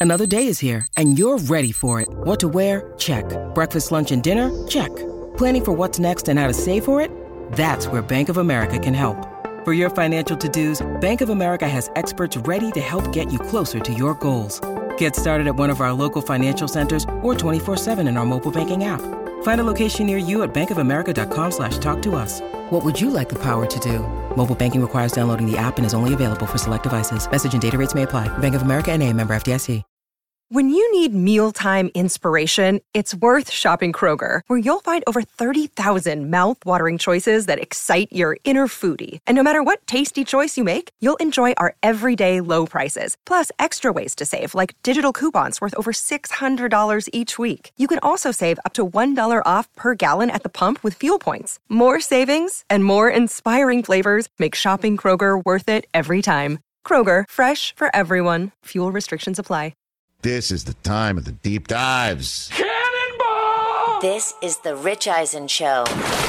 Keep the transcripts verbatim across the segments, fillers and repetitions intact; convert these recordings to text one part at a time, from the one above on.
Another day is here, and you're ready for it. What to wear? Check. Breakfast, lunch, and dinner? Check. Planning for what's next and how to save for it? That's where Bank of America can help. For your financial to-dos, Bank of America has experts ready to help get you closer to your goals. Get started at one of our local financial centers or twenty-four seven in our mobile banking app. Find a location near you at bankofamerica.com slash talk to us. What would you like the power to do? Mobile banking requires downloading the app and is only available for select devices. Message and data rates may apply. Bank of America N A, member F D I C. When you need mealtime inspiration, it's worth shopping Kroger, where you'll find over thirty thousand mouth-watering choices that excite your inner foodie. And no matter what tasty choice you make, you'll enjoy our everyday low prices, plus extra ways to save, like digital coupons worth over six hundred dollars each week. You can also save up to one dollar off per gallon at the pump with fuel points. More savings and more inspiring flavors make shopping Kroger worth it every time. Kroger, fresh for everyone. Fuel restrictions apply. This is the time of the deep dives. Cannonball! This is the Rich Eisen Show.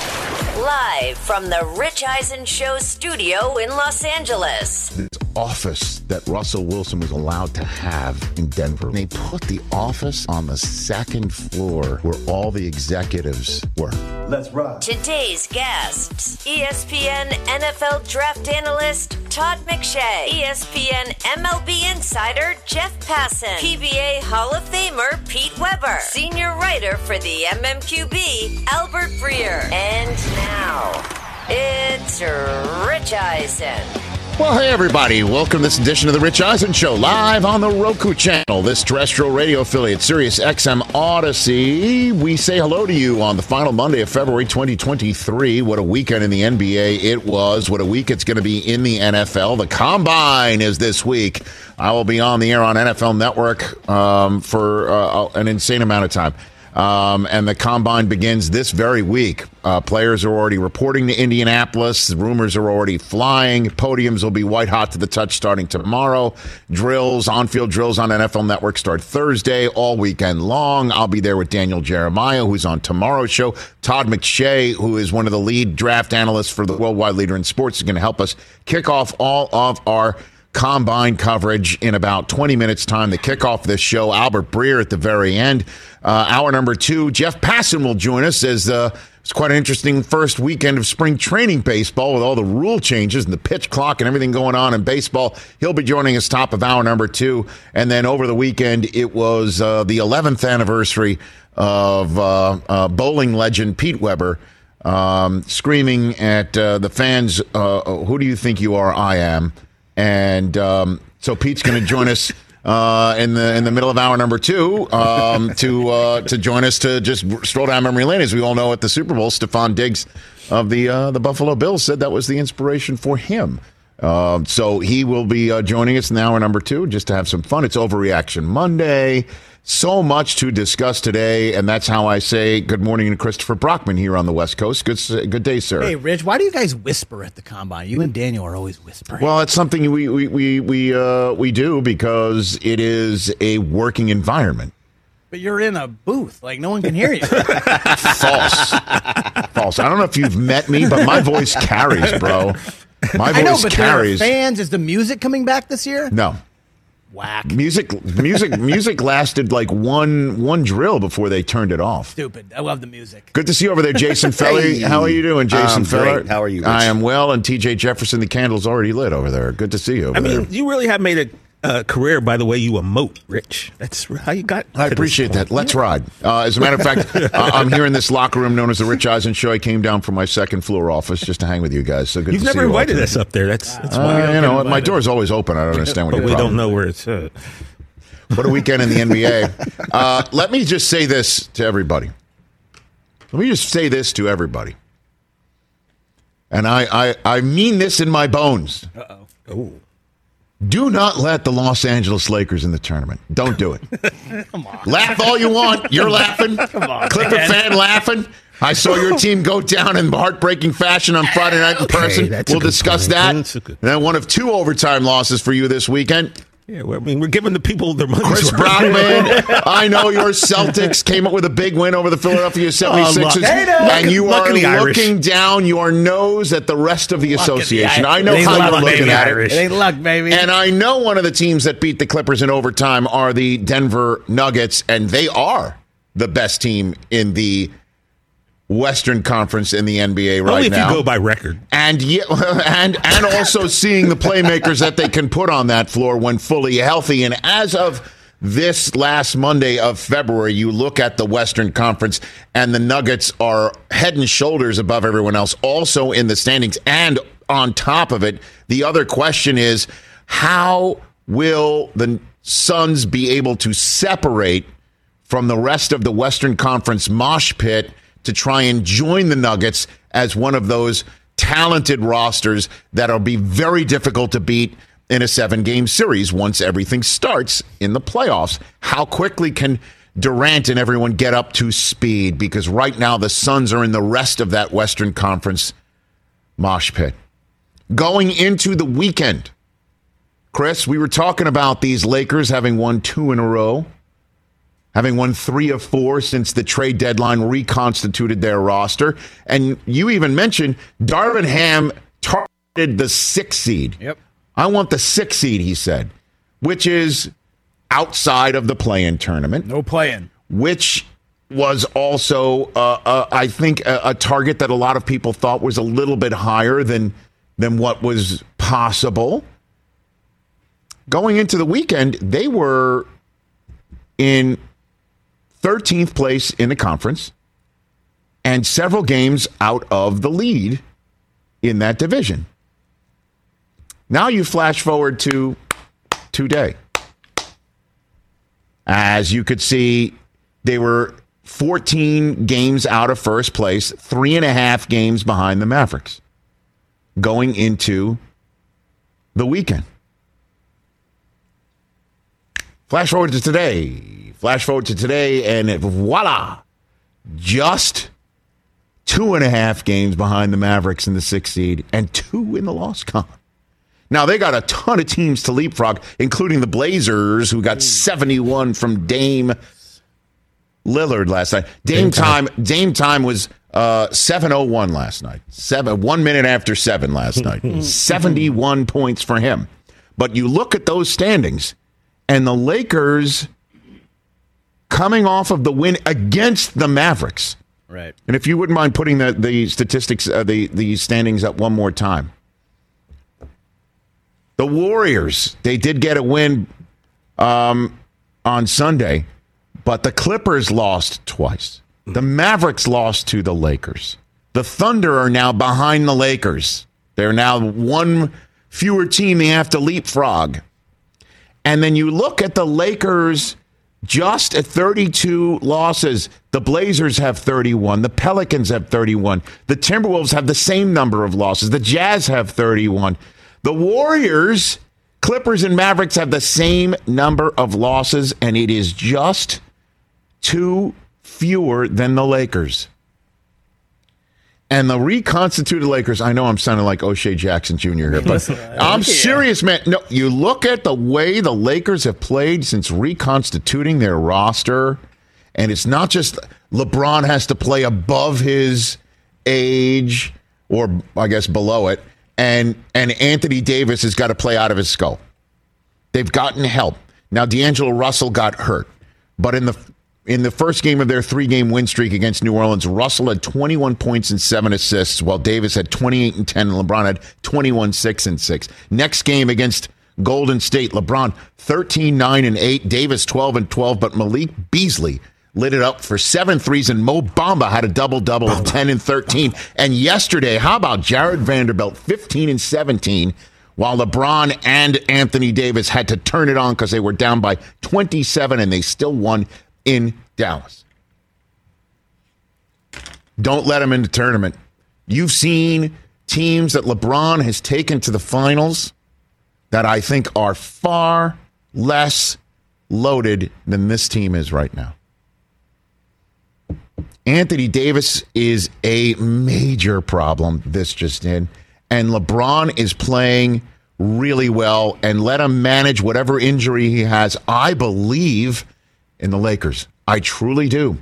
Live from the Rich Eisen Show studio in Los Angeles. This office that Russell Wilson was allowed to have in Denver. They put the office on the second floor where all the executives were. Let's rock. Today's guests, E S P N N F L draft analyst Todd McShay, E S P N M L B insider Jeff Passan, P B A Hall of Famer Pete Weber, senior writer for the M M Q B Albert Breer. And now, it's Rich Eisen. Well, hey, everybody. Welcome to this edition of the Rich Eisen Show, live on the Roku channel, this terrestrial radio affiliate, Sirius X M Odyssey. We say hello to you on the final Monday of February twenty twenty-three. What a weekend in the N B A it was. What a week it's going to be in the N F L. The Combine is this week. I will be on the air on N F L Network um, for uh, an insane amount of time. Um, and the Combine begins this very week. Uh, players are already reporting to Indianapolis. The rumors are already flying. Podiums will be white hot to the touch starting tomorrow. Drills, on-field drills on N F L Network start Thursday, all weekend long. I'll be there with Daniel Jeremiah, who's on tomorrow's show. Todd McShay, who is one of the lead draft analysts for the Worldwide Leader in Sports, is going to help us kick off all of our Combine coverage in about twenty minutes time to kick off this show. Albert Breer at the very end. Uh, hour number two, Jeff Passan will join us as uh, it's quite an interesting first weekend of spring training baseball with all the rule changes and the pitch clock and everything going on in baseball. He'll be joining us top of hour number two. And then over the weekend, it was uh, the eleventh anniversary of uh, uh, bowling legend Pete Weber um, screaming at uh, the fans, uh, who do you think you are? I am. And um, so Pete's going to join us uh, in the in the middle of hour number two um, to uh, to join us to just stroll down memory lane. As we all know, at the Super Bowl, Stephon Diggs of the uh, the Buffalo Bills said that was the inspiration for him. Uh, so he will be uh, joining us in hour number two just to have some fun. It's Overreaction Monday. So much to discuss today, and that's how I say good morning to Christopher Brockman here on the West Coast. Good good day, sir. Hey, Rich, why do you guys whisper at the Combine? You and Daniel are always whispering. Well, it's something we we we we, uh, we do because it is a working environment. But you're in a booth. Like, no one can hear you. False. False. I don't know if you've met me, but my voice carries, bro. My voice I know, but carries. There are fans. Is the music coming back this year? No. Whack. Music, music, music lasted like one one drill before they turned it off. Stupid. I love the music. Good to see you over there, Jason Felly. Hey. How are you doing, Jason I'm Feller? great. How are you, Rich? I am well, and T J Jefferson, the candle's already lit over there. Good to see you over I mean, there. you really have made a uh, career by the way you emote, Rich. That's how you got. I appreciate that. Let's ride. Uh, as a matter of fact, uh, I'm here in this locker room known as the Rich Eisen Show. I came down from my second floor office just to hang with you guys. So good You've to never see you invited all us up there. That's, that's uh, why we don't you know, get my invited. door's always open. I don't understand what But your we problem don't know where it's at. What a weekend in the N B A. Uh, let me just say this to everybody. Let me just say this to everybody. And I, I, I mean this in my bones. Uh-oh. Oh. Do not let the Los Angeles Lakers in the tournament. Don't do it. Come on. Laugh all you want. You're laughing. Come on, Clipper man. fan laughing. I saw your team go down in heartbreaking fashion on Friday night in Okay, person. that's a We'll good discuss point. that. That's a good- And then one of two overtime losses for you this weekend. Yeah, well, I mean, we're giving the people their money. Chris Brockman, I know your Celtics came up with a big win over the Philadelphia seventy-sixers, oh, and you luck are looking Irish. down your nose at the rest of the Luck association. the I know it how luck, you're looking baby. at Irish. it. It ain't luck, baby. And I know one of the teams that beat the Clippers in overtime are the Denver Nuggets, and they are the best team in the Western Conference in the N B A right now. Only if you go by record. And, yeah, and and also seeing the playmakers that they can put on that floor when fully healthy. And as of this last Monday of February, you look at the Western Conference, and the Nuggets are head and shoulders above everyone else, also in the standings. And on top of it, the other question is, how will the Suns be able to separate from the rest of the Western Conference mosh pit to try and join the Nuggets as one of those talented rosters that'll be very difficult to beat in a seven-game series once everything starts in the playoffs? How quickly can Durant and everyone get up to speed? Because right now the Suns are in the rest of that Western Conference mosh pit. Going into the weekend, Chris, we were talking about these Lakers having won two in a row, having won three of four since the trade deadline reconstituted their roster. And you even mentioned Darvin Ham targeted the sixth seed. Yep. I want the sixth seed, he said, which is outside of the play-in tournament. No play-in. Which was also, uh, uh, I think, a, a target that a lot of people thought was a little bit higher than, than what was possible. Going into the weekend, they were in thirteenth place in the conference and several games out of the lead in that division. Now you flash forward to today. As you could see, they were fourteen games out of first place, three and a half games behind the Mavericks going into the weekend. Flash forward to today. Flash forward to today, and voila, just two and a half games behind the Mavericks in the sixth seed and two in the loss column. Now, they got a ton of teams to leapfrog, including the Blazers, who got seventy-one from Dame Lillard last night. Dame, Dame time, time Dame time was uh, seven oh one last night. Seven, one minute after seven last night. seventy-one points for him. But you look at those standings, and the Lakers coming off of the win against the Mavericks. Right. And if you wouldn't mind putting the, the statistics, uh, the, the standings up one more time. The Warriors, they did get a win um, on Sunday, but the Clippers lost twice. The Mavericks lost to the Lakers. The Thunder are now behind the Lakers. They're now one fewer team they have to leapfrog. And then you look at the Lakers just at thirty-two losses. The Blazers have thirty-one. The Pelicans have thirty-one. The Timberwolves have the same number of losses. The Jazz have thirty-one. The Warriors, Clippers, and Mavericks have the same number of losses, and it is just two fewer than the Lakers. And the reconstituted Lakers, I know I'm sounding like O'Shea Jackson Junior here, but I'm serious, man. No, you look at the way the Lakers have played since reconstituting their roster, and it's not just LeBron has to play above his age, or I guess below it, and and Anthony Davis has got to play out of his skull. They've gotten help. Now, D'Angelo Russell got hurt, but in the in the first game of their three-game win streak against New Orleans, Russell had twenty-one points and seven assists, while Davis had twenty-eight and ten, and LeBron had twenty-one, six, and six. Next game against Golden State, LeBron thirteen, nine, and eight, Davis twelve and twelve, but Malik Beasley lit it up for seven threes, and Mo Bamba had a double-double of ten and thirteen. And yesterday, how about Jared Vanderbilt, fifteen and seventeen, while LeBron and Anthony Davis had to turn it on because they were down by twenty-seven, and they still won in Dallas. Don't let them in the tournament. You've seen teams that LeBron has taken to the finals that I think are far less loaded than this team is right now. Anthony Davis is a major problem, this just in, and LeBron is playing really well and let him manage whatever injury he has. I believe in the Lakers. I truly do.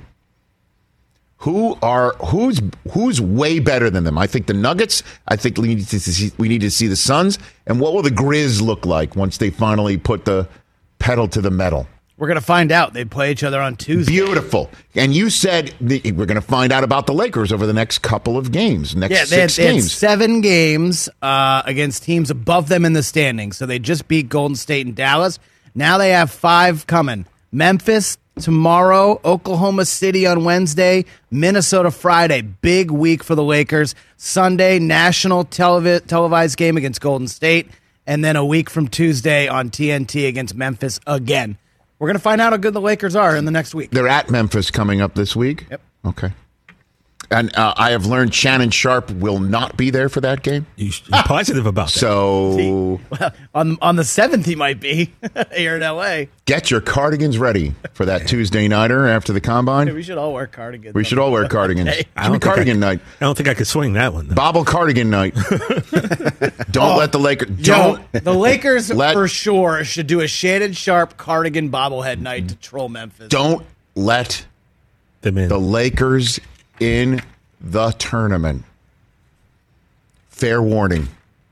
Who are who's who's way better than them? I think the Nuggets. I think we need to see, we need to see the Suns. And what will the Grizz look like once they finally put the pedal to the metal? We're going to find out. They play each other on Tuesday. Beautiful. And you said the, we're going to find out about the Lakers over the next couple of games, next yeah, they six had, they games. Had seven games uh, against teams above them in the standings. So they just beat Golden State and Dallas. Now they have five coming. Memphis tomorrow, Oklahoma City on Wednesday, Minnesota Friday. Big week for the Lakers. Sunday, national televi- televised game against Golden State. And then a week from Tuesday on T N T against Memphis again. We're going to find out how good the Lakers are in the next week. They're at Memphis coming up this week? Yep. Okay. And uh, I have learned Shannon Sharp will not be there for that game. You're positive about that. So well, on on the seventh, he might be here in L A. Get your cardigans ready for that Tuesday nighter after the combine. Hey, we should all wear cardigans. We should all wear cardigans. Okay. I don't Should be cardigan I, night. I don't think I could swing that one, though. Bobble cardigan night. Don't Oh, let the Lakers. Joe, Don't. the Lakers let- for sure should do a Shannon Sharp cardigan bobblehead night to troll Memphis. Don't let Them in. the Lakers in the tournament. Fair warning.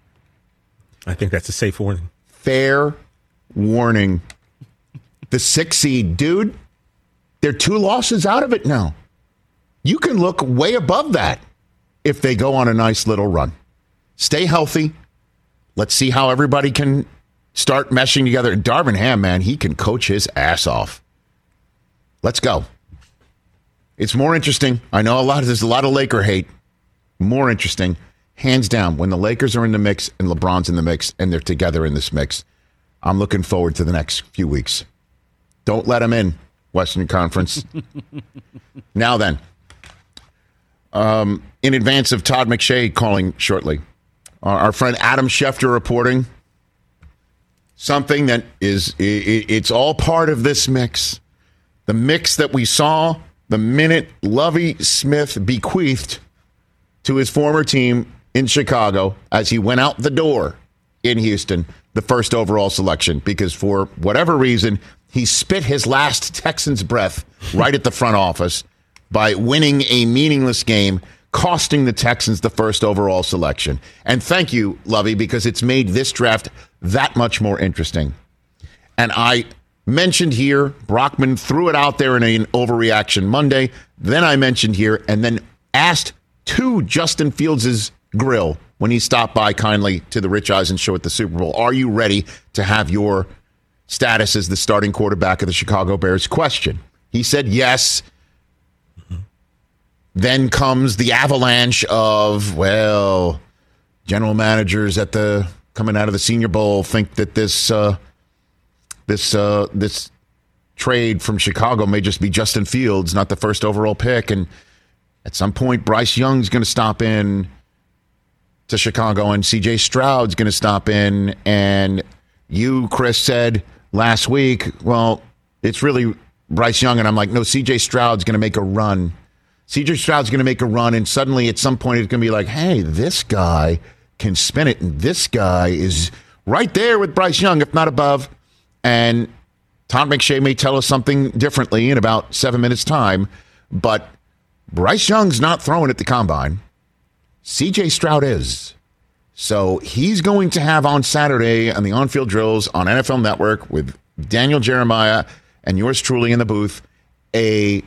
I think that's a safe warning. Fair warning. The six seed, dude, they're two losses out of it now. You can look way above that if they go on a nice little run. Stay healthy. Let's see how everybody can start meshing together. Darvin Ham, man, he can coach his ass off. Let's go. It's more interesting. I know a lot of there's a lot of Laker hate. More interesting, hands down, when the Lakers are in the mix and LeBron's in the mix and they're together in this mix. I'm looking forward to the next few weeks. Don't let them in, Western Conference. Now then, um, in advance of Todd McShay calling shortly, our, our friend Adam Schefter reporting something that is it, it's all part of this mix. The mix that we saw the minute Lovie Smith bequeathed to his former team in Chicago as he went out the door in Houston, the first overall selection, because for whatever reason, he spit his last Texans breath right at the front office by winning a meaningless game, costing the Texans the first overall selection. And thank you, Lovie, because it's made this draft that much more interesting. And I mentioned here, Brockman threw it out there in an overreaction Monday. Then I mentioned here and then asked to Justin Fields' grill when he stopped by kindly to the Rich Eisen show at the Super Bowl. Are you ready to have your status as the starting quarterback of the Chicago Bears question? He said yes. Mm-hmm. Then comes the avalanche of, well, general managers at the coming out of the Senior Bowl think that this uh, this uh, this trade from Chicago may just be Justin Fields, not the first overall pick. And at some point, Bryce Young's going to stop in to Chicago, and C J Stroud's going to stop in. And you, Chris, said last week, well, it's really Bryce Young. And I'm like, no, C J Stroud's going to make a run. C J Stroud's going to make a run, and suddenly at some point it's going to be like, hey, this guy can spin it, and this guy is right there with Bryce Young, if not above. And Todd McShay may tell us something differently in about seven minutes' time, but Bryce Young's not throwing at the combine. C J Stroud is. So he's going to have on Saturday on the on-field drills on N F L Network with Daniel Jeremiah and yours truly in the booth, a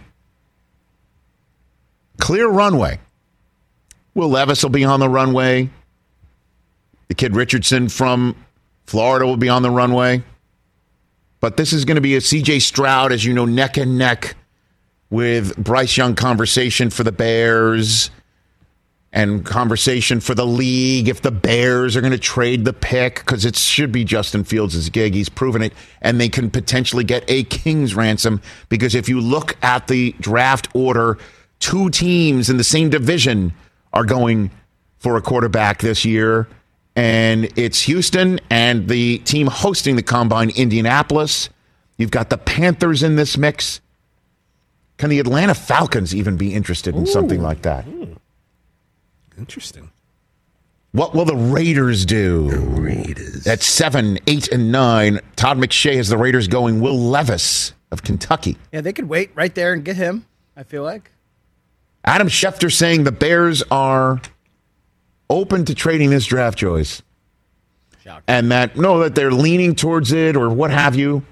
clear runway. Will Levis will be on the runway. The kid Richardson from Florida will be on the runway. But this is going to be a C J Stroud, as you know, neck and neck with Bryce Young conversation for the Bears and conversation for the league if the Bears are going to trade the pick, because it should be Justin Fields' gig. He's proven it, and they can potentially get a king's ransom, because if you look at the draft order, two teams in the same division are going for a quarterback this year, and it's Houston and the team hosting the combine, Indianapolis. You've got the Panthers in this mix. Can the Atlanta Falcons even be interested in Ooh. something like that? Ooh. Interesting. What will the Raiders do? The Raiders. At seven, eight, and nine, Todd McShay has the Raiders going. Will Levis of Kentucky. Yeah, they could wait right there and get him, I feel like. Adam Schefter saying the Bears are open to trading this draft choice. Shocker. And that, no, that they're leaning towards it or what have you.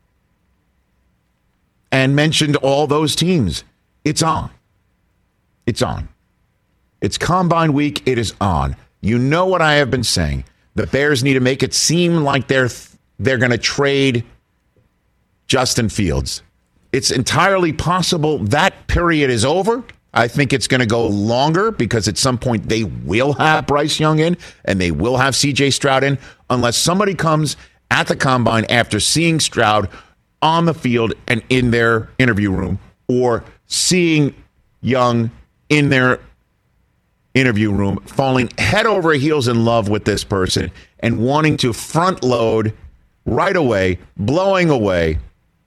And mentioned all those teams. It's on. It's on. It's Combine Week. It is on. You know what I have been saying. The Bears need to make it seem like they're they're going to trade Justin Fields. It's entirely possible that period is over. I think it's going to go longer because at some point they will have Bryce Young in and they will have C J Stroud in unless somebody comes at the Combine after seeing Stroud on the field and in their interview room or seeing Young in their interview room, falling head over heels in love with this person and wanting to front load right away, blowing away,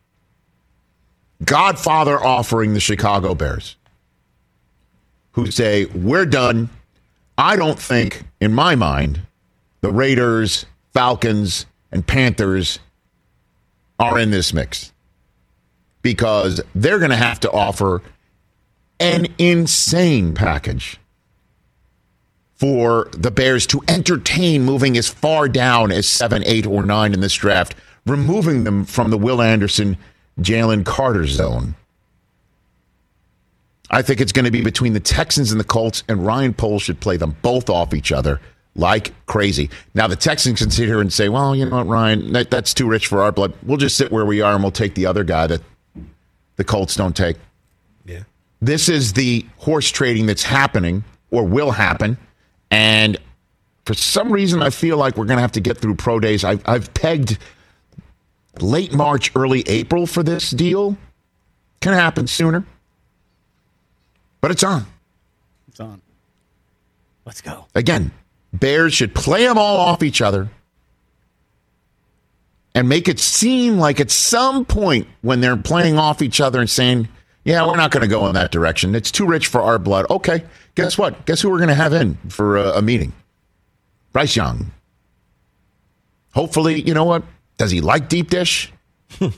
Godfather offering the Chicago Bears, who say, we're done. I don't think, in my mind, the Raiders, Falcons, and Panthers are in this mix because they're going to have to offer an insane package for the Bears to entertain moving as far down as seven, eight, or nine in this draft, removing them from the Will Anderson, Jalen Carter zone. I think it's going to be between the Texans and the Colts, and Ryan Poles should play them both off each other like crazy. Now, the Texans can sit here and say, well, you know what, Ryan, that, that's too rich for our blood. We'll just sit where we are and we'll take the other guy that the Colts don't take. Yeah. This is the horse trading that's happening or will happen. And for some reason, I feel like we're going to have to get through pro days. I've, I've pegged late March, early April for this deal. Can happen sooner. But it's on. It's on. Let's go. Again, Bears should play them all off each other and make it seem like at some point when they're playing off each other and saying, yeah, we're not going to go in that direction. It's too rich for our blood. Okay, guess what? Guess who we're going to have in for a, a meeting? Bryce Young. Hopefully, you know what? Does he like deep dish? Does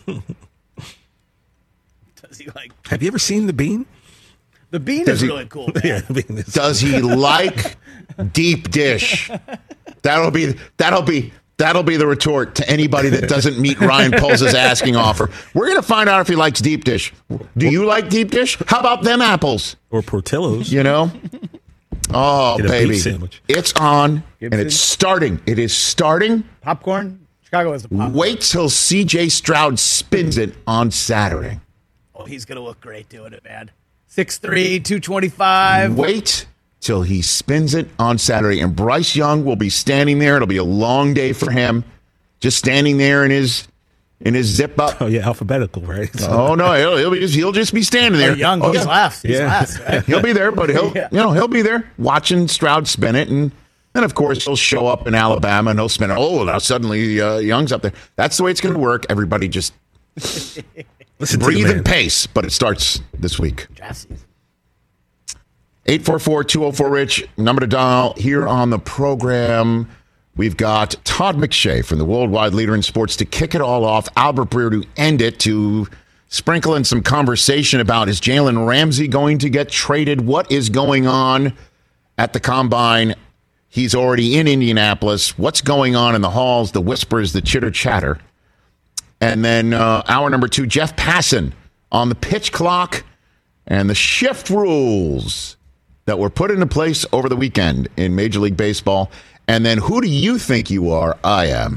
he like? Have you ever seen The Bean? The Bean Does is he- really cool, man. Yeah, The Bean is. Does he like deep dish? That'll be that'll be that'll be the retort to anybody that doesn't meet Ryan Poles' asking offer. We're going to find out if he likes deep dish. Do you like deep dish? How about them apples? Or Portillo's. You know? Oh, Get a beef baby. sandwich. It's on, Gibson. and it's starting. It is starting. Popcorn? Chicago has the popcorn. Wait till C J Stroud spins it on Saturday. Oh, he's going to look great doing it, man. six three, two twenty-five. Wait till he spins it on Saturday, and Bryce Young will be standing there. It'll be a long day for him, just standing there in his in his zip up. Oh, yeah, alphabetical, right? Oh no, he'll, he'll be just he'll just be standing there. Oh, Young, oh, he's yeah. last. He's Yeah. last, right? He'll be there, but he'll Yeah. you know he'll be there watching Stroud spin it, and then of course he'll show up in Alabama and he'll spin it. Oh, now suddenly uh, Young's up there. That's the way it's going to work. Everybody just Listen to breathe the and man. pace. But it starts this week. Draft season. eight four four, two oh four, RICH, number to dial here on the program. We've got Todd McShay from the worldwide leader in sports to kick it all off. Albert Breer to end it, to sprinkle in some conversation about, is Jalen Ramsey going to get traded? What is going on at the Combine? He's already in Indianapolis. What's going on in the halls, the whispers, the chitter chatter? And then uh, hour number two, Jeff Passan on the pitch clock and the shift rules that were put into place over the weekend in Major League Baseball. And then who do you think you are? I am.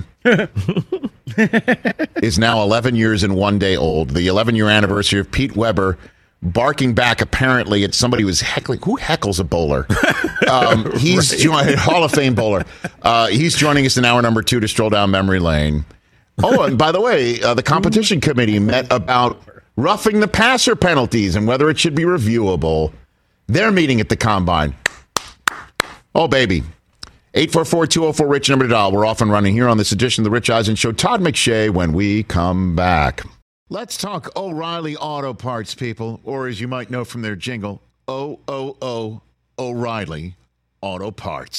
Is now eleven years and one day old. The eleven-year anniversary of Pete Weber barking back apparently at somebody who was heckling. Who heckles a bowler? Um, he's right. joined, Hall of Fame bowler. Uh, he's joining us in hour number two to stroll down memory lane. Oh, and by the way, uh, the competition committee met about roughing the passer penalties and whether it should be reviewable. They're meeting at the Combine. Oh, baby. eight four four, two oh four, RICH, number to dial. We're off and running here on this edition of the Rich Eisen Show. Todd McShay when we come back. Let's talk O'Reilly Auto Parts, people, or as you might know from their jingle, O O O O'Reilly Auto Parts.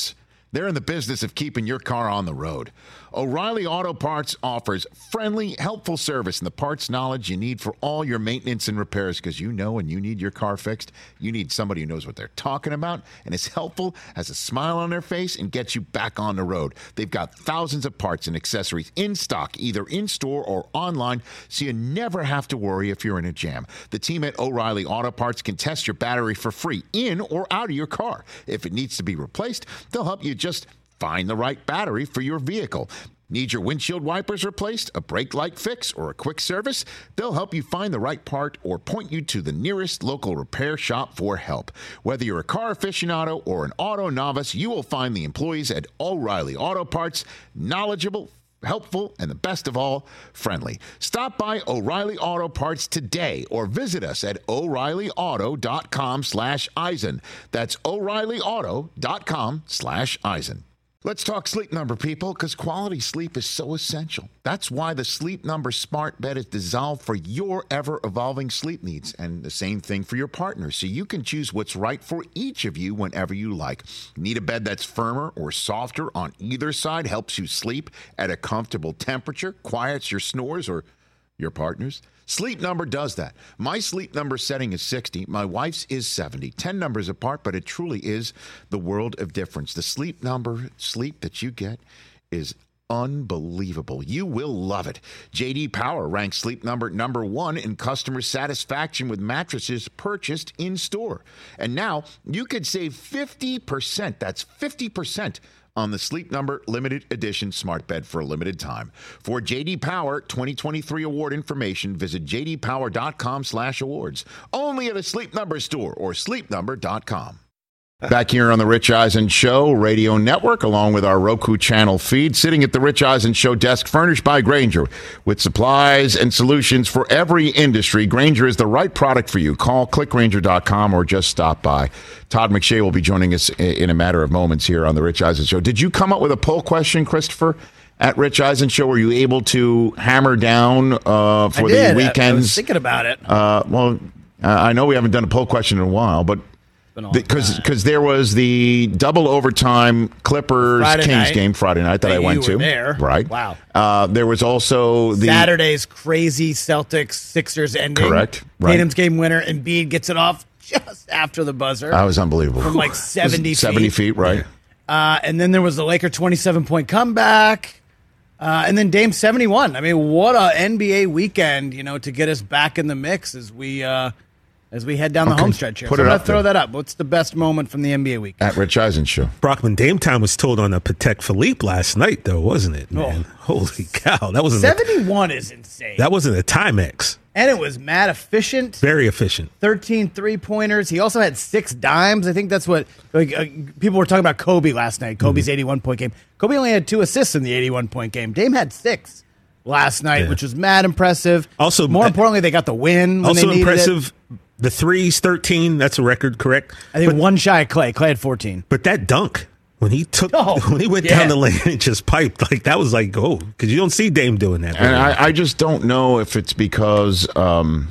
They're in the business of keeping your car on the road. O'Reilly Auto Parts offers friendly, helpful service and the parts knowledge you need for all your maintenance and repairs, because you know when you need your car fixed, you need somebody who knows what they're talking about and is helpful, has a smile on their face, and gets you back on the road. They've got thousands of parts and accessories in stock, either in-store or online, so you never have to worry if you're in a jam. The team at O'Reilly Auto Parts can test your battery for free in or out of your car. If it needs to be replaced, they'll help you just find the right battery for your vehicle. Need your windshield wipers replaced, a brake light fix, or a quick service? They'll help you find the right part or point you to the nearest local repair shop for help. Whether you're a car aficionado or an auto novice, you will find the employees at O'Reilly Auto Parts knowledgeable, helpful, and the best of all, friendly. Stop by O'Reilly Auto Parts today or visit us at O'Reilly Auto dot com slash Eisen. That's O'Reilly Auto dot com slash Eisen. Let's talk Sleep Number, people, because quality sleep is so essential. That's why the Sleep Number smart bed is designed for your ever-evolving sleep needs, and the same thing for your partner, so you can choose what's right for each of you whenever you like. Need a bed that's firmer or softer on either side, helps you sleep at a comfortable temperature, quiets your snores or your partner's? Sleep Number does that. My Sleep Number setting is sixty. My wife's is seventy. ten numbers apart, but it truly is the world of difference. The Sleep Number sleep that you get is unbelievable. You will love it. J D Power ranks Sleep Number number one in customer satisfaction with mattresses purchased in store. And now you could save fifty percent. That's fifty percent on the Sleep Number limited edition smart bed for a limited time. For J D Power twenty twenty-three award information, visit j d power dot com slash awards. Only at a Sleep Number store or sleep number dot com. Back here on the Rich Eisen Show Radio Network, along with our Roku channel feed, sitting at the Rich Eisen Show desk, furnished by Grainger, with supplies and solutions for every industry. Grainger is the right product for you. Call click grainger dot com or just stop by. Todd McShay will be joining us in a matter of moments here on the Rich Eisen Show. Did you come up with a poll question, Christopher, at Rich Eisen Show? Were you able to hammer down uh, for I did. the weekends? I was thinking about it. Uh, well, I know we haven't done a poll question in a while, but because because there was the double overtime Clippers Friday Kings night. game Friday night that Hey, I went you to. were there. Right. Wow. Uh, there was also the Saturday's crazy Celtics Sixers ending. Correct. Right. Tatum's game winner. Embiid gets it off just after the buzzer. That was unbelievable. From like seventy feet. seventy feet, right. Uh, and then there was the Laker twenty-seven point comeback. Uh, and then Dame seventy-one. I mean, what a N B A weekend, you know, to get us back in the mix as we uh, as we head down the Okay, home stretch here. put So it I'm up going to throw there. that up. What's the best moment from the N B A week? At Rich Eisen Show. Brockman Dame time was told on a Patek Philippe last night, though, wasn't it, man? Oh. Holy cow. That wasn't seventy-one is insane. a, that wasn't a Timex. And it was mad efficient. Very efficient. thirteen three-pointers. He also had six dimes. I think that's what like, uh, people were talking about Kobe last night, Kobe's Mm-hmm. eighty-one point game. Kobe only had two assists in the eighty-one point game. Dame had six last night, Yeah. which was mad impressive. Also, more uh, importantly, they got the win when Also they needed impressive, it. the threes, thirteen. That's a record, correct? I think but, one shy of Clay. Clay had fourteen. but that dunk, when he took, Oh, when he went yeah. down the lane and just piped, like that was like, oh, because you don't see Dame doing that. And I, I just don't know if it's because um,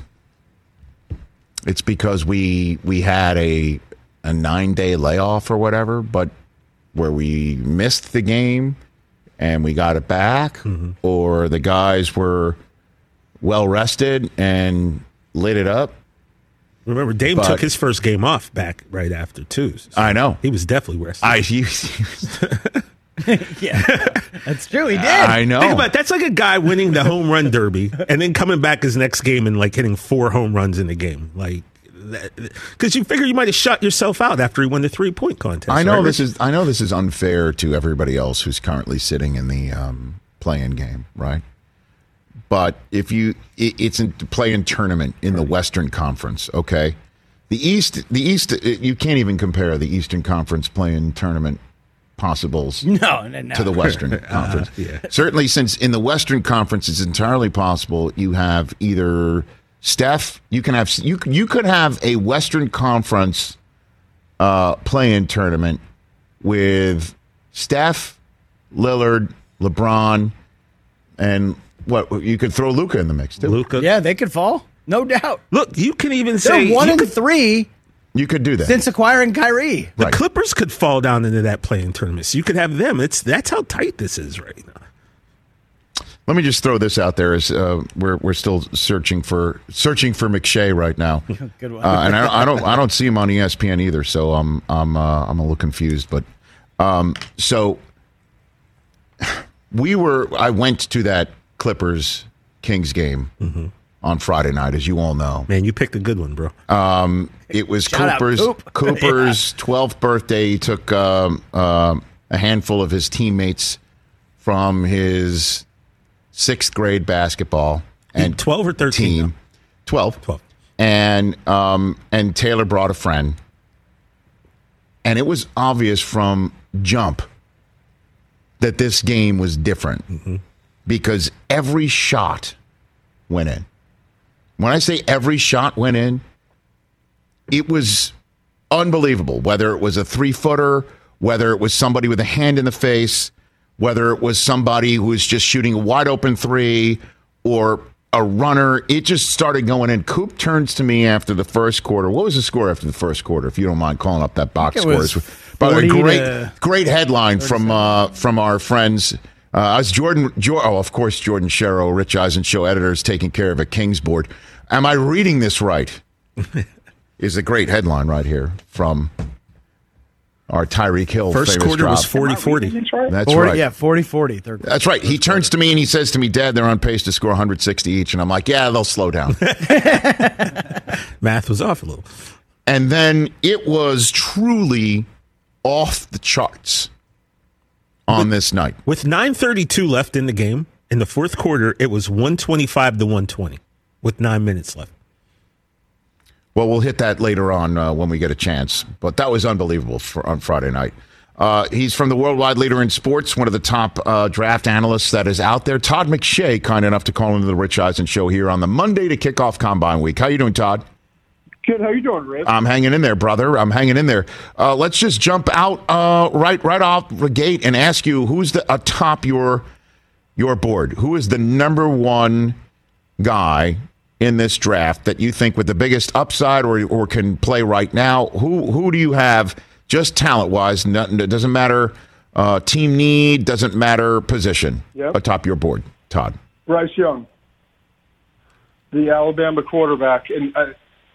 it's because we we had a a nine day layoff or whatever, but where we missed the game and we got it back, Mm-hmm. or the guys were well rested and lit it up. Remember, Dame But- took his first game off back right after, too. So I know. he was definitely rested. I Yeah, that's true. He did. I know. Think about it. That's like a guy winning the home run derby and then coming back his next game and like hitting four home runs in the game, like because you figure you might have shut yourself out after he won the three point contest. I know right? this is I know this is unfair to everybody else who's currently sitting in the um, play-in game, right? But if you, it, it's a play-in tournament in the Western Conference, okay? The East, the East, it, you can't even compare the Eastern Conference play-in tournament possibles No, no, no. to the Western Conference. yeah. Certainly, since in the Western Conference it's entirely possible you have either Steph, you can have you you could have a Western Conference uh, play-in tournament with Steph, Lillard, LeBron, and what you could throw Luka in the mix too. Luka. Yeah, they could fall. No doubt. Look, you can even They're say one you and could- three You could do that. Since acquiring Kyrie. The Right. Clippers could fall down into that playing tournament. So you could have them. It's That's how tight this is right now. Let me just throw this out there as uh, we're we're still searching for searching for McShay right now. Good one. Uh, and I, I don't I don't see him on E S P N either, so I'm I'm uh, I'm a little confused. But um, so we were. I went to that Clippers Kings game mm-hmm. on Friday night, as you all know. Man, you picked a good one, bro. Um, it was Shout out, Cooper's Coop. Cooper's twelfth birthday. He took um, um, a handful of his teammates from his sixth grade basketball and twelve or thirteen? team. twelve. twelve. And um, and Taylor brought a friend. And it was obvious from jump that this game was different mm-hmm. because every shot went in. When I say every shot went in, it was unbelievable. Whether it was a three-footer, whether it was somebody with a hand in the face, whether it was somebody who was just shooting a wide-open three or a runner, it just started going in. Coop turns to me after the first quarter. What was the score after the first quarter, if you don't mind calling up that box score? By the way, great, great headline from uh, from our friends. Uh, as Jordan, jo- oh, of course, Jordan Sherrow, Rich Eisen show editors taking care of a Kings board. Am I reading this right? Is a great headline right here from our Tyreek Hill. First quarter drop. was forty forty. That's forty, right. Yeah, forty forty. Third That's right. He turns to me and he says to me, Dad, they're on pace to score one hundred sixty each. And I'm like, yeah, they'll slow down. Math was off a little. And then it was truly off the charts on with, this night. With nine thirty-two left in the game, in the fourth quarter, it was one twenty-five to one twenty with nine minutes left. Well, we'll hit that later on uh, when we get a chance. But that was unbelievable for, on Friday night. Uh, he's from the worldwide leader in sports, one of the top uh, draft analysts that is out there. Todd McShay, kind enough to call into the Rich Eisen show here on the Monday to kick off Combine Week. How you doing, Todd? Good. How you doing, Rich? I'm hanging in there, brother. I'm hanging in there. Uh, let's just jump out uh, right right off the gate and ask you, who's the atop your your board? Who is the number one guy in this draft that you think with the biggest upside or or can play right now? Who who do you have just talent wise? It doesn't matter uh, team need, doesn't matter position. Yep. Atop your board, Todd. Bryce Young, the Alabama quarterback, and uh,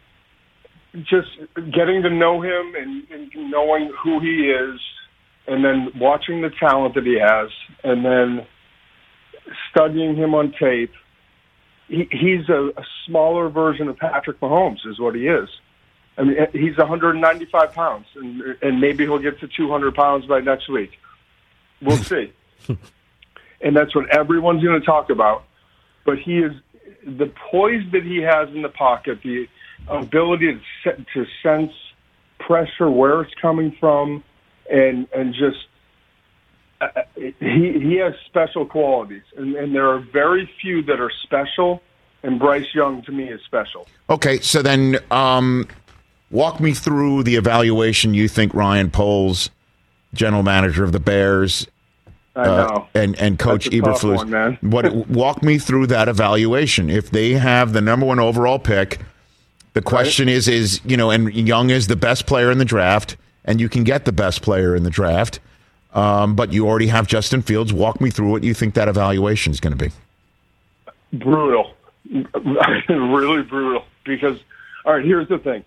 just getting to know him and, and knowing who he is, and then watching the talent that he has, and then studying him on tape. He, he's a, a smaller version of Patrick Mahomes, is what he is. I mean, he's one hundred ninety-five pounds, and, and maybe he'll get to two hundred pounds by next week. We'll see. And that's what everyone's going to talk about. But he is the poise that he has in the pocket, the ability to set, to sense pressure, where it's coming from, and and just uh, he he has special qualities, and, and there are very few that are special. And Bryce Young, to me, is special. Okay, so then um, walk me through the evaluation you think Ryan Poles, general manager of the Bears, I know. Uh, and and Coach That's a tough Eberflus. one, man. What walk me through that evaluation? If they have the number one overall pick, the question right. is is you know, and Young is the best player in the draft, and you can get the best player in the draft, um, but you already have Justin Fields. Walk me through what you think that evaluation is going to be. Brutal, really brutal. Because all right, here's the thing.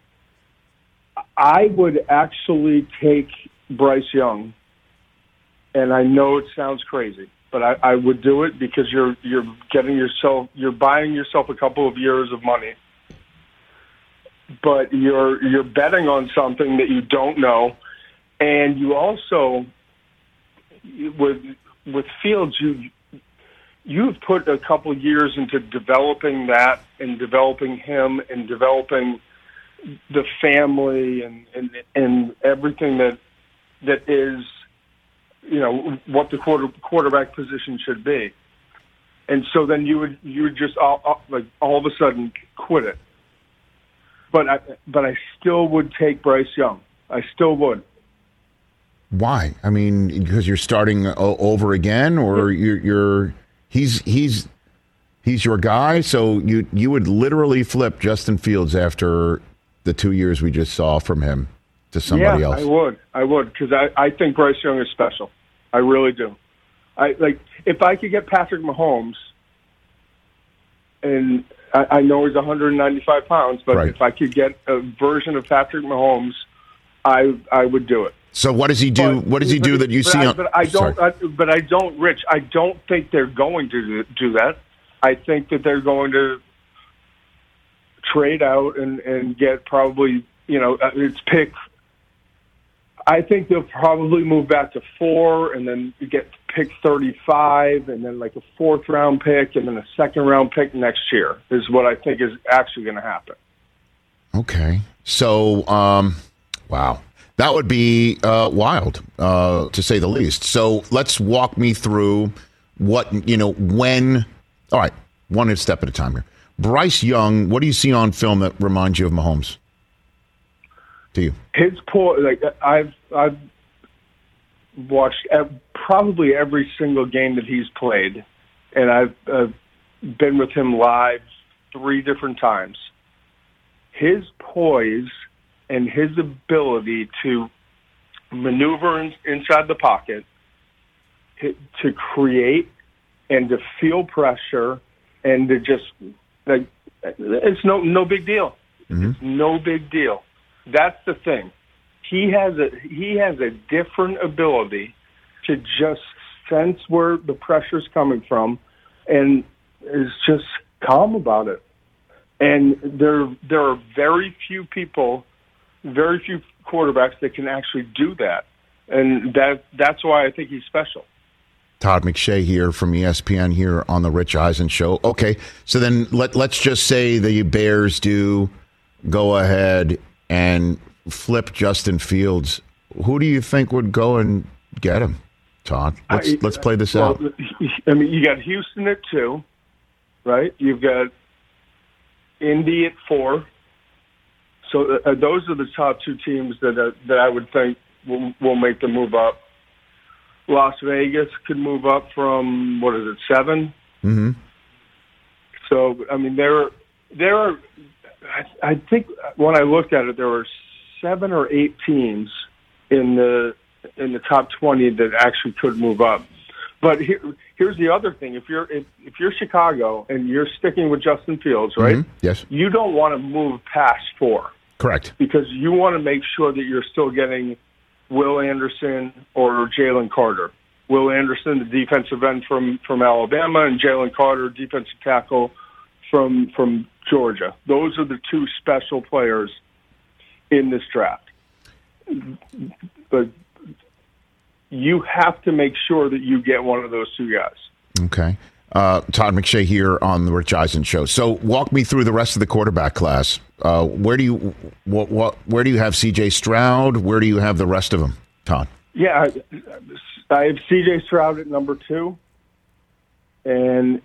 I would actually take Bryce Young. And I know it sounds crazy, but I, I would do it because you're you're getting yourself you're buying yourself a couple of years of money, but you're you're betting on something that you don't know, and you also with with Fields you you've put a couple of years into developing that and developing him and developing the family and and, and everything that that is. You know what the quarter, quarterback position should be, and so then you would you would just all, all, like all of a sudden quit it. But I but I still would take Bryce Young. I still would. Why? I mean, because you're starting o- over again, or you're, you're he's he's he's your guy. So you you would literally flip Justin Fields after the two years we just saw from him to somebody yeah, else? I would. I would, because I, I think Bryce Young is special. I really do. I like if I could get Patrick Mahomes, and I, I know he's one hundred ninety-five pounds, but Right. if I could get a version of Patrick Mahomes, I I would do it. So what does he do? But- what does he do but- that you but see I, on? But I don't. Sorry. I, but I don't, Rich. I don't think they're going to do, do that. I think that they're going to trade out and, and get probably, you know, uh, it's pick. I think they'll probably move back to four and then get pick thirty-five and then like a fourth round pick and then a second round pick next year is what I think is actually going to happen. Okay. So, um, wow. That would be uh, wild, uh, to say the least. So let's walk me through what, you know, when. All right. One step at a time here. Bryce Young, what do you see on film that reminds you of Mahomes? To you? His poor, like I've I've watched ev- probably every single game that he's played, and I've uh, been with him live three different times. His poise and his ability to maneuver in, inside the pocket, to, to create and to feel pressure, and to just like it's no no big deal. Mm-hmm. It's no big deal. That's the thing. He has a he has a different ability to just sense where the pressure's coming from, and is just calm about it. And there there are very few people, very few quarterbacks that can actually do that, and that that's why I think he's special. Todd McShay here from E S P N here on the Rich Eisen Show. Okay, so then let let's just say the Bears do go ahead and flip Justin Fields. Who do you think would go and get him, Todd? Let's I, let's play this well, out. I mean, you got Houston at two, right? You've got Indy at four. So uh, those are the top two teams that uh, that I would think will, will make the move up. Las Vegas could move up from what is it, seven? Mm-hmm. So I mean, there there are. I, I think when I looked at it, there were seven or eight teams in the in the top twenty that actually could move up. But here, here's the other thing: if you're if, if you're Chicago and you're sticking with Justin Fields, right? Mm-hmm. Yes. You don't want to move past four. Correct. Because you want to make sure that you're still getting Will Anderson or Jalen Carter. Will Anderson, the defensive end from, from Alabama, and Jalen Carter, defensive tackle from from Georgia. Those are the two special players in this draft. But you have to make sure that you get one of those two guys. Okay. Uh, Todd McShay here on the Rich Eisen Show. So walk me through the rest of the quarterback class. Uh, where do you what, what where do you have C J Stroud? Where do you have the rest of them, Todd? Yeah, I, I have C J Stroud at number two, and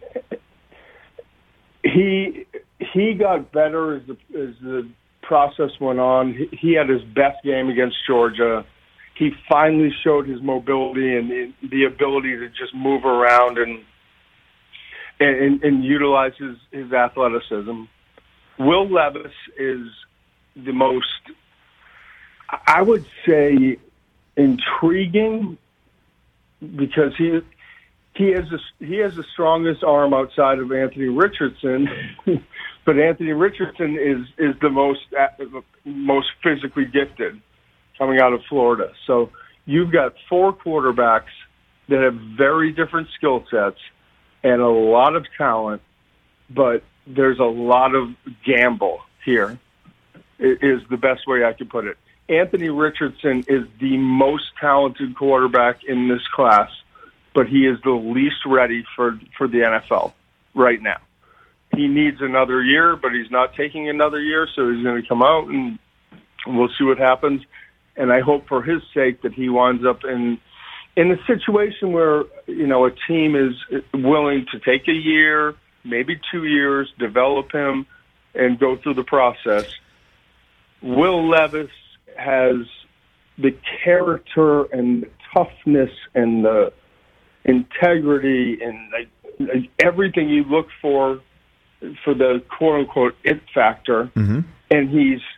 he he got better as the as the process went on. He, he had his best game against Georgia. He finally showed his mobility and the, the ability to just move around and and, and utilize his, his athleticism. Will Levis is the most, I would say, intriguing because he he has a, he has the strongest arm outside of Anthony Richardson, but Anthony Richardson is is the most most physically gifted coming out of Florida. So you've got four quarterbacks that have very different skill sets and a lot of talent, but there's a lot of gamble here, is the best way I could put it. Anthony Richardson is the most talented quarterback in this class, but he is the least ready for, for the N F L right now. He needs another year, but he's not taking another year, so he's going to come out, and we'll see what happens. And I hope for his sake that he winds up in in a situation where, you know, a team is willing to take a year, maybe two years, develop him, and go through the process. Will Levis has the character and the toughness and the integrity and like, like everything you look for for the quote-unquote it factor. Mm-hmm. And he's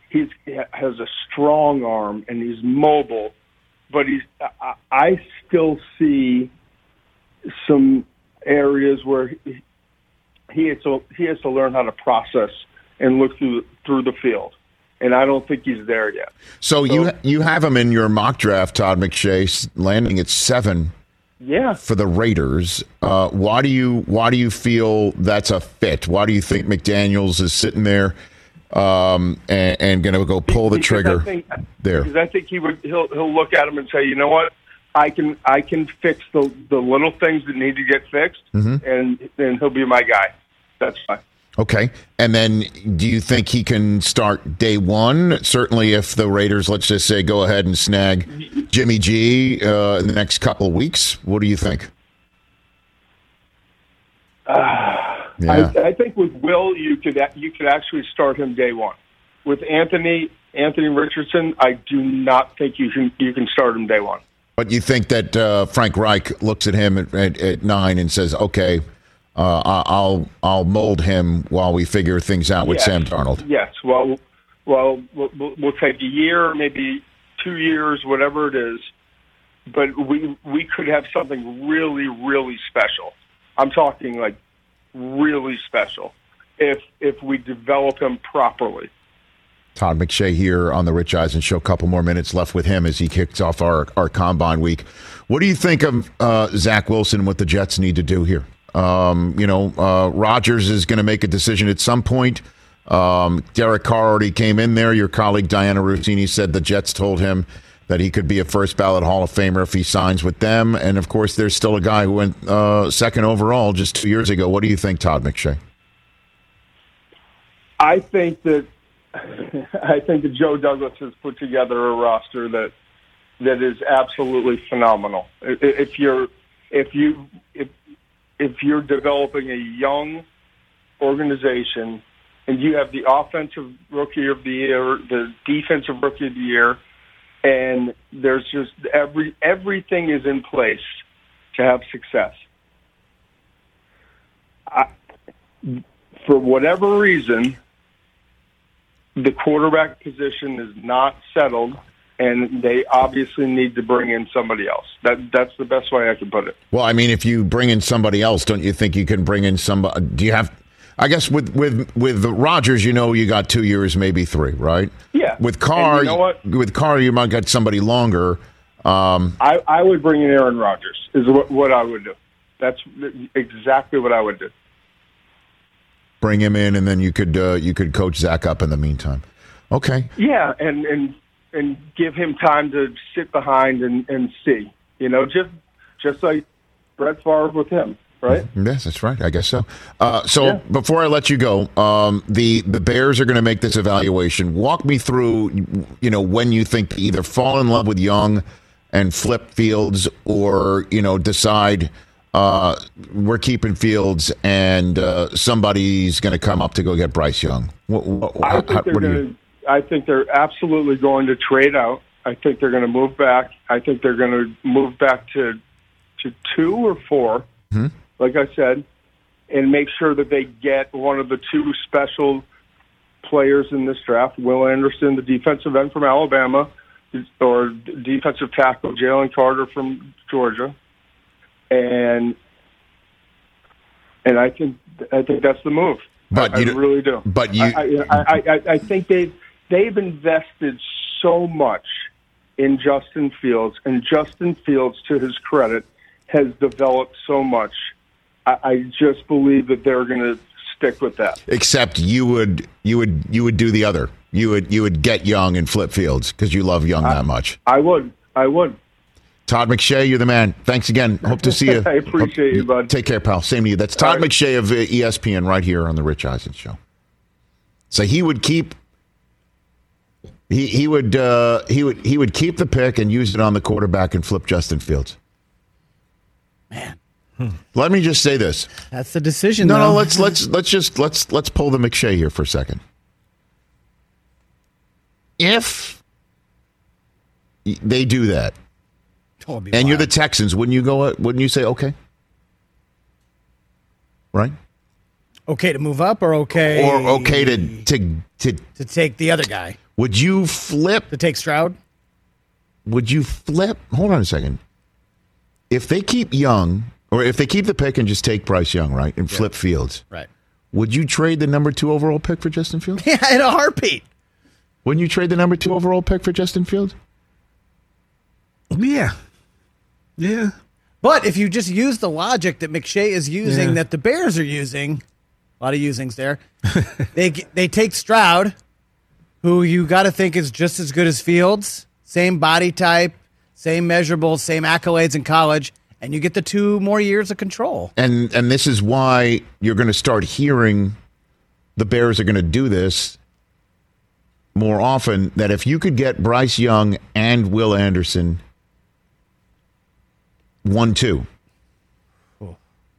he's he has a strong arm and he's mobile, but he's I, I still see some areas where he, he has to he has to learn how to process and look through through the field, and I don't think he's there yet. So, So- you you have him in your mock draft, Todd McShay, landing at seven Yeah, for the Raiders. Uh, why do you why do you feel that's a fit? Why do you think McDaniels is sitting there um, and, and going to go pull the Because trigger I think, there? Because I think he would he'll he'll look at him and say, you know what, I can I can fix the the little things that need to get fixed, Mm-hmm. and then he'll be my guy. That's fine. Okay. And then do you think he can start day one? Certainly if the Raiders, let's just say, go ahead and snag Jimmy G uh, in the next couple of weeks. What do you think? Uh, Yeah. I, I think with Will, you could you could actually start him day one. With Anthony Anthony Richardson, I do not think you can you can start him day one. But you think that uh, Frank Reich looks at him at, at, at nine and says, okay, uh, I- I'll I'll mold him while we figure things out with Yes. Sam Darnold. Yes. Well, well, we'll, we'll we'll take a year, maybe two years, whatever it is. But we we could have something really, really special. I'm talking like really special if if we develop him properly. Todd McShay here on the Rich Eisen Show. A couple more minutes left with him as he kicks off our, our Combine week. What do you think of uh, Zach Wilson and what the Jets need to do here? Um, you know, uh, Rodgers is going to make a decision at some point. Um, Derek Carr already came in there. Your colleague Diana Rossini said the Jets told him that he could be a first ballot Hall of Famer if he signs with them. And, of course, there's still a guy who went uh, second overall just two years ago. What do you think, Todd McShay? I think that I think that Joe Douglas has put together a roster that that is absolutely phenomenal. I- If you're if you if if you're developing a young organization and you have the offensive rookie of the year, the defensive rookie of the year, and there's just every everything is in place to have success. I, for whatever reason, the quarterback position is not settled, and they obviously need to bring in somebody else. That that's the best way I can put it. Well, I mean, if you bring in somebody else, don't you think you can bring in somebody? Do you have? I guess with with with Rodgers, you know, you got two years, maybe three, right? Yeah. With Carr, And you know what? with Carr, you might get somebody longer. Um, I, I would bring in Aaron Rodgers. Is what, what I would do. That's exactly what I would do. bring him in, and then you could uh, you could coach Zach up in the meantime. Okay. Yeah, and and and give him time to sit behind and, and see. You know, just just like Brett Favre with him, right? Yes, that's right. I guess so. Uh, so Yeah. before I let you go, um, the the Bears are going to make this evaluation. Walk me through, you know, when you think to either fall in love with Young and flip Fields, or you know, decide uh, we're keeping Fields and uh, somebody's going to come up to go get Bryce Young. What, what, I how, think they're what do you? going to. I think they're absolutely going to trade out. I think they're going to move back. I think they're going to move back to to two or four, Hmm? like I said, and make sure that they get one of the two special players in this draft: Will Anderson, the defensive end from Alabama, or defensive tackle Jalen Carter from Georgia, and and I think I think that's the move. But I, you I really do. but you- I, I, I, I think they've they've invested so much in Justin Fields, and Justin Fields, to his credit, has developed so much. I, I just believe that they're going to stick with that. Except you would you would you would do the other. You would you would get Young and flip Fields because you love Young that much. I would. I would. Todd McShay, you're the man. Thanks again. Hope to see you. I appreciate you, bud. Take care, pal. Same to you. That's Todd All right. McShay of uh, E S P N right here on the Rich Eisen Show. So he would keep he he would uh, he would he would keep the pick and use it on the quarterback and flip Justin Fields. Man, Let me just say this. that's the decision. No, though. no. Let's let's let's just let's let's pull the McShay here for a second. If they do that, Oh, it'd be and you're the wild. Texans, wouldn't you go? Wouldn't you say okay? Right? Okay to move up or okay? Or okay to to to to take the other guy? Would you flip to take Stroud? Would you flip? Hold on a second. If they keep Young, or if they keep the pick and just take Bryce Young, right, and yeah. flip Fields, right? Would you trade the number two overall pick for Justin Fields? Yeah, in a heartbeat. Wouldn't you trade the number two overall pick for Justin Fields? Yeah. Yeah. But if you just use the logic that McShay is using, yeah. that the Bears are using, a lot of usings there, they they take Stroud, who you got to think is just as good as Fields, same body type, same measurables, same accolades in college, and you get the two more years of control. And and this is why you're going to start hearing the Bears are going to do this more often, that if you could get Bryce Young and Will Anderson one two. Oh.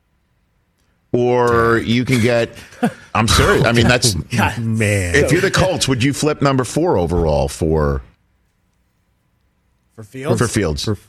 Or you can get, I'm serious, I mean, that's, God, man. If you're the Colts, would you flip number four overall for For Fields? For Fields. For,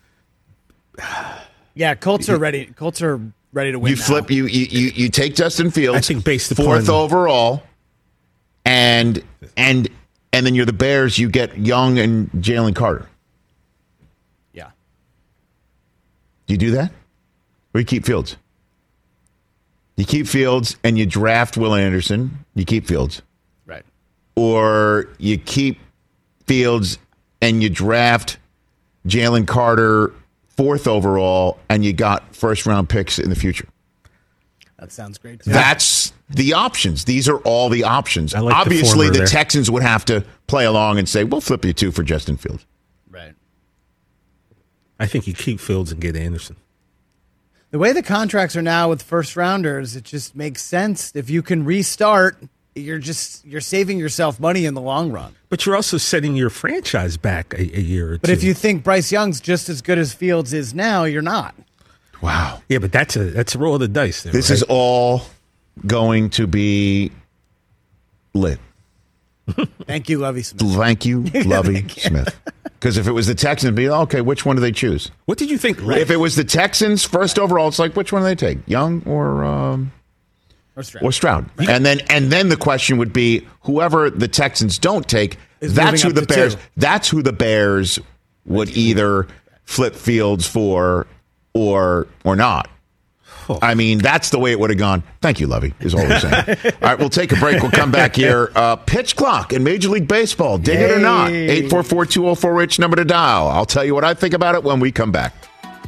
yeah, Colts are ready. Colts are ready to win. You now. flip, you, you you you take Justin Fields, I think based upon fourth overall, and and and then you're the Bears, you get Young and Jalen Carter. Yeah. Do you do that? Or you keep Fields? You keep Fields and you draft Will Anderson. You keep Fields. Right. Or you keep Fields and you draft Jalen Carter fourth overall and you got first round picks in the future. That sounds great too. That's the options. These are all the options. I like Obviously, the, the Texans would have to play along and say, we'll flip you two for Justin Fields. Right. I think you keep Fields and get Anderson. The way the contracts are now with first rounders, it just makes sense. If you can restart, you're just you're saving yourself money in the long run. But you're also setting your franchise back a, a year or two. But if you think Bryce Young's just as good as Fields is now, you're not. Wow. Yeah, but that's a that's a roll of the dice there. This right? is all going to be lit. Thank you, Lovie Smith. Thank you, Lovie Smith. Because if it was the Texans, it'd be, okay, which one do they choose? What did you think? If it was the Texans first overall, it's like, which one do they take? Young or um, or Stroud? Or Stroud. Right. And then and then the question would be, whoever the Texans don't take, Is that's who moving the up to Bears two. that's who the Bears would either flip Fields for or or not. I mean, that's the way it would have gone. Thank you, Lovey, is all we're saying. All right, we'll take a break. We'll come back here. Uh, pitch clock in Major League Baseball. Dig Yay. It or not. eight four four, two oh four, RICH, number to dial. I'll tell you what I think about it when we come back.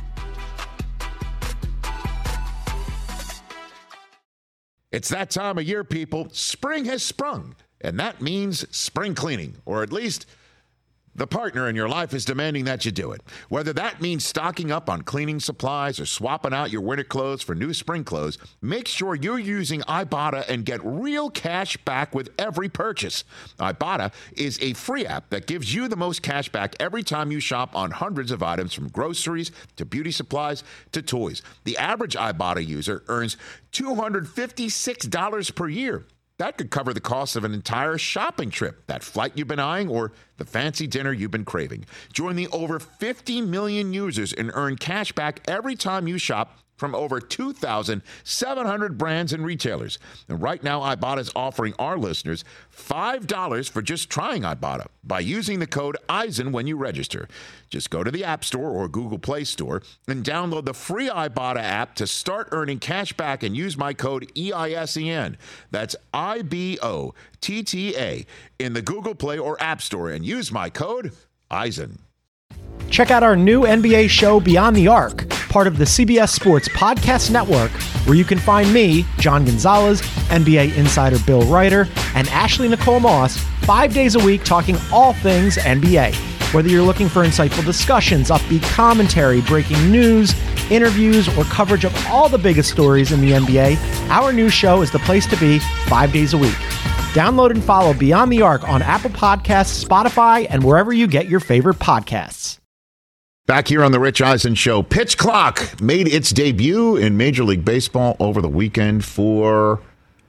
It's that time of year, people. Spring has sprung, and that means spring cleaning, or at least the partner in your life is demanding that you do it. Whether that means stocking up on cleaning supplies or swapping out your winter clothes for new spring clothes, make sure you're using Ibotta and get real cash back with every purchase. Ibotta is a free app that gives you the most cash back every time you shop on hundreds of items, from groceries to beauty supplies to toys. The average Ibotta user earns two hundred fifty-six dollars per year. That could cover the cost of an entire shopping trip, that flight you've been eyeing, or the fancy dinner you've been craving. Join the over fifty million users and earn cash back every time you shop from over two thousand seven hundred brands and retailers. And right now, Ibotta is offering our listeners five dollars for just trying Ibotta by using the code Eisen when you register. Just go to the App Store or Google Play Store and download the free Ibotta app to start earning cash back and use my code E I S E N. That's I B O T T A in the Google Play or App Store and use my code Eisen. Check out our new N B A show, Beyond the Arc, part of the C B S Sports Podcast Network, where you can find me, John Gonzalez, N B A insider Bill Ryder, and Ashley Nicole Moss, five days a week talking all things N B A. Whether you're looking for insightful discussions, upbeat commentary, breaking news, interviews, or coverage of all the biggest stories in the N B A, our new show is the place to be five days a week. Download and follow Beyond the Arc on Apple Podcasts, Spotify, and wherever you get your favorite podcasts. Back here on the Rich Eisen Show, pitch clock made its debut in Major League Baseball over the weekend for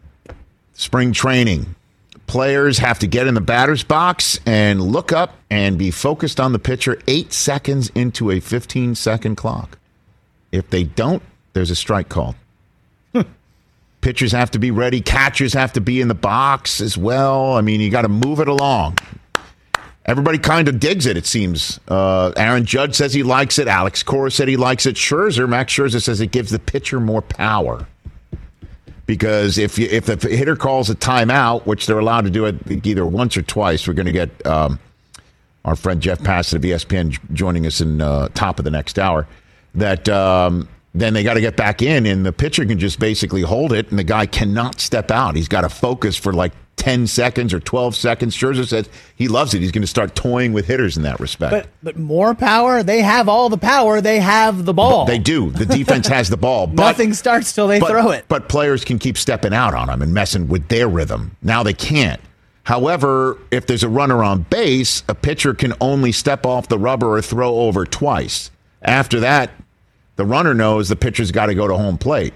spring training. Players have to get in the batter's box and look up and be focused on the pitcher eight seconds into a fifteen-second clock. If they don't, there's a strike called. Pitchers have to be ready. Catchers have to be in the box as well. I mean, you got to move it along. Everybody kind of digs it, it seems. Uh, Aaron Judge says he likes it. Alex Cora said he likes it. Scherzer, Max Scherzer says it gives the pitcher more power. Because if you, if the hitter calls a timeout, which they're allowed to do it either once or twice, we're going to get um, our friend Jeff Passan of E S P N joining us in uh, top of the next hour, that um, then they got to get back in, and the pitcher can just basically hold it, and the guy cannot step out. He's got to focus for like ten seconds or twelve seconds. Scherzer says he loves it. He's going to start toying with hitters in that respect. But but more power? They have all the power. They have the ball. But they do. The defense has the ball. But, Nothing starts till they but, throw it. But players can keep stepping out on them and messing with their rhythm. Now they can't. However, if there's a runner on base, a pitcher can only step off the rubber or throw over twice. After that, the runner knows the pitcher's got to go to home plate.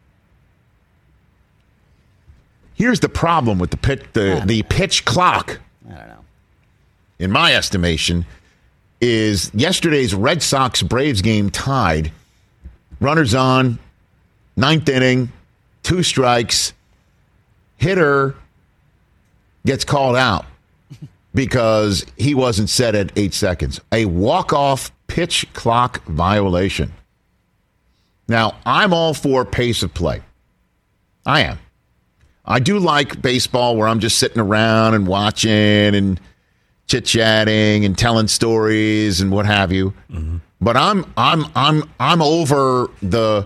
Here's the problem with the pitch, the, the pitch clock. I don't know. In my estimation, is yesterday's Red Sox-Braves game tied. Runners on, ninth inning, two strikes. Hitter gets called out because he wasn't set at eight seconds. A walk-off pitch clock violation. Now, I'm all for pace of play. I am. I do like baseball where I'm just sitting around and watching and chit-chatting and telling stories and what have you. Mm-hmm. But I'm I'm I'm I'm over the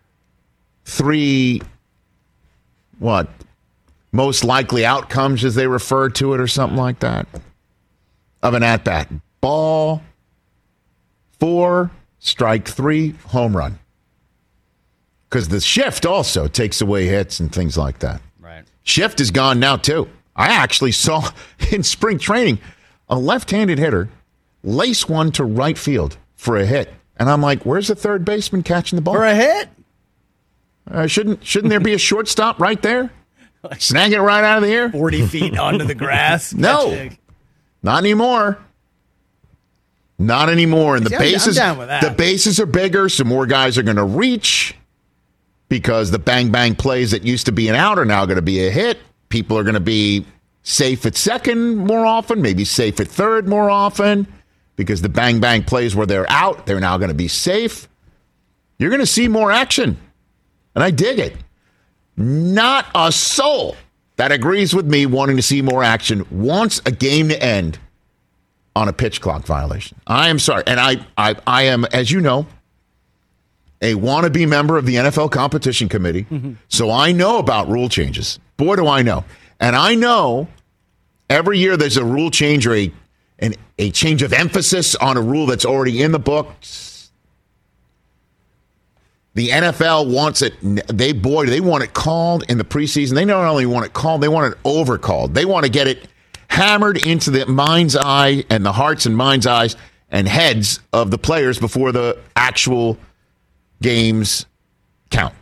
three what most likely outcomes, as they refer to it, or something like that, of an at-bat. Ball, four, strike three, home run. Because the shift also takes away hits and things like that. Right. Shift is gone now, too. I actually saw in spring training a left-handed hitter lace one to right field for a hit. And I'm like, where's the third baseman catching the ball? For a hit? Uh, shouldn't shouldn't there be a shortstop right there? Snag it right out of the air? forty feet onto the grass? No. Not anymore. Not anymore. And the See, bases, I'm down with that. the bases are bigger, so more guys are going to reach because the bang-bang plays that used to be an out are now going to be a hit. People are going to be safe at second more often, maybe safe at third more often, because the bang-bang plays where they're out, they're now going to be safe. You're going to see more action, and I dig it. Not a soul that agrees with me wanting to see more action wants a game to end on a pitch clock violation. I am sorry. And I, I, I am, as you know, a wannabe member of the N F L competition committee. Mm-hmm. So I know about rule changes. Boy, do I know. And I know every year there's a rule change or a, an, a change of emphasis on a rule that's already in the books. The N F L wants it. They, boy, they want it called in the preseason. They not only want it called, they want it overcalled. They want to get it hammered into the mind's eye and the hearts and mind's eyes and heads of the players before the actual games count.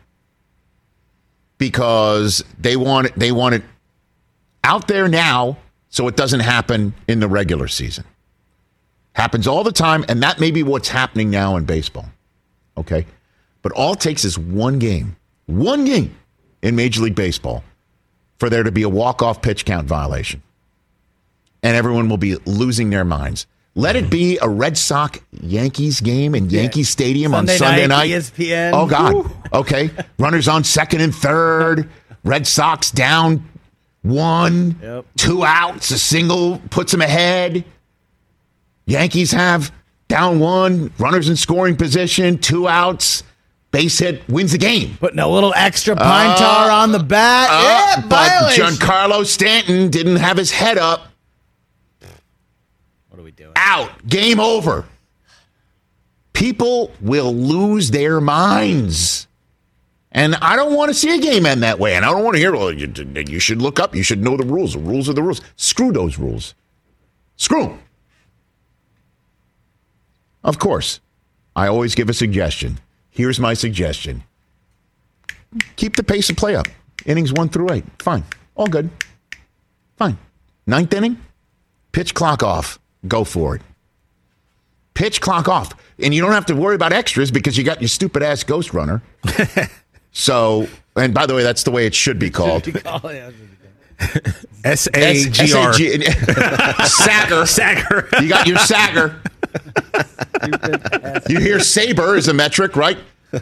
Because they want it, they want it out there now so it doesn't happen in the regular season. Happens all the time, and that may be what's happening now in baseball. Okay? But all it takes is one game, one game in Major League Baseball for there to be a walk-off pitch count violation. And everyone will be losing their minds. Let it be a Red Sox-Yankees game in yeah. Yankee Stadium Sunday on Sunday night. night. E S P N. Oh, God. Woo. Okay. Runners on second and third. Red Sox down one. Yep. Two outs. A single puts them ahead. Yankees have down one. Runners in scoring position. Two outs. Base hit wins the game. Putting a little extra pine tar uh, on the bat. Uh, yeah, but violation. Giancarlo Stanton didn't have his head up. What are we doing? Out. Game over. People will lose their minds. And I don't want to see a game end that way. And I don't want to hear, well, you, you should look up. You should know the rules. The rules are the rules. Screw those rules. Screw them. Of course, I always give a suggestion. Here's my suggestion. Keep the pace of play up. Innings one through eight. Fine. All good. Fine. Ninth inning, pitch clock off. Go for it. Pitch clock off. And you don't have to worry about extras because you got your stupid-ass ghost runner. So And by the way, that's the way it should be called. S A G R. Sagger. Sagger. You got your Sagger. You hear Saber is a metric, right?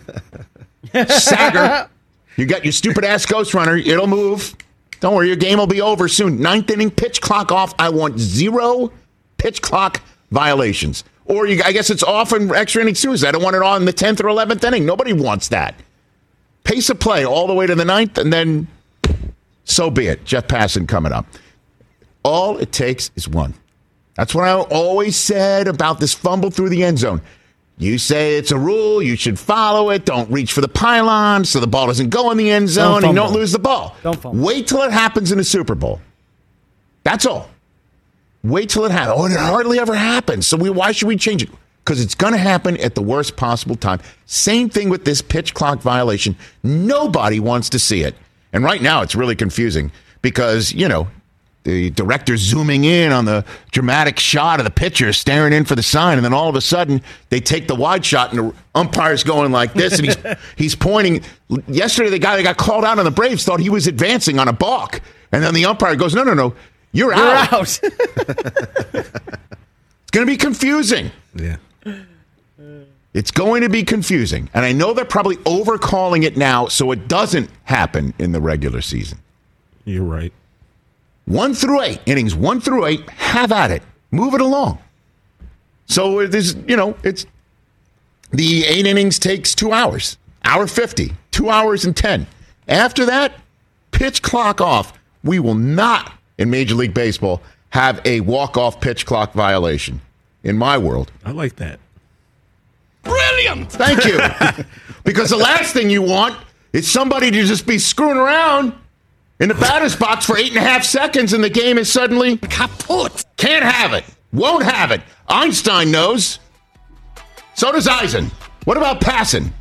Sagger. You got your stupid ass Ghost Runner. It'll move. Don't worry, your game will be over soon. Ninth inning, pitch clock off. I want zero pitch clock violations. Or you, I guess it's off in extra innings too. I don't want it on in the tenth or eleventh inning. Nobody wants that. Pace of play all the way to the ninth, and then so be it. Jeff Passan coming up. All it takes is one. That's what I always said about this fumble through the end zone. You say it's a rule, you should follow it. Don't reach for the pylon so the ball doesn't go in the end zone and you don't lose the ball. Don't fumble. Wait till it happens in the Super Bowl. That's all. Wait till it happens. Oh, it hardly ever happens. So we, why should we change it? Because it's going to happen at the worst possible time. Same thing with this pitch clock violation. Nobody wants to see it. And right now it's really confusing because, you know, the director's zooming in on the dramatic shot of the pitcher staring in for the sign, and then all of a sudden they take the wide shot and the umpire's going like this, and he's he's pointing. Yesterday, the guy that got called out on the Braves thought he was advancing on a balk, and then the umpire goes, no, no, no, you're, You're out. out. It's going to be confusing. Yeah. It's going to be confusing. And I know they're probably overcalling it now so it doesn't happen in the regular season. You're right. One through eight, innings one through eight, have at it. Move it along. So it is, you know, it's the eight innings takes two hours, hour fifty, two hours and ten. After that, pitch clock off. We will not, in Major League Baseball, have a walk-off pitch clock violation in my world. I like that. Brilliant! Thank you. Because the last thing you want is somebody to just be screwing around in the batter's box for eight and a half seconds and the game is suddenly kaput. Can't have it. Won't have it. Einstein knows. So does Eisen. What about Passan?